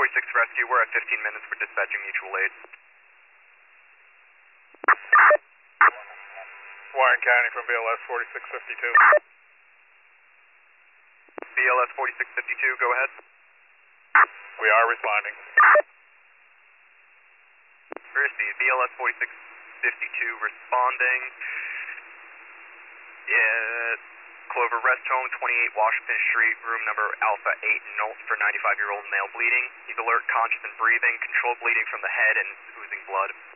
46 Rescue, we're at 15 minutes for dispatching mutual aid. Warren County from BLS 4652. BLS 4652, go ahead. We are responding. Receive, BLS 4652 responding. Clover Rest Home, 28 Washington Street, room number Alpha 8 Nolt for 95-year-old male bleeding. He's alert, conscious, and breathing. Controlled bleeding from the head and oozing blood.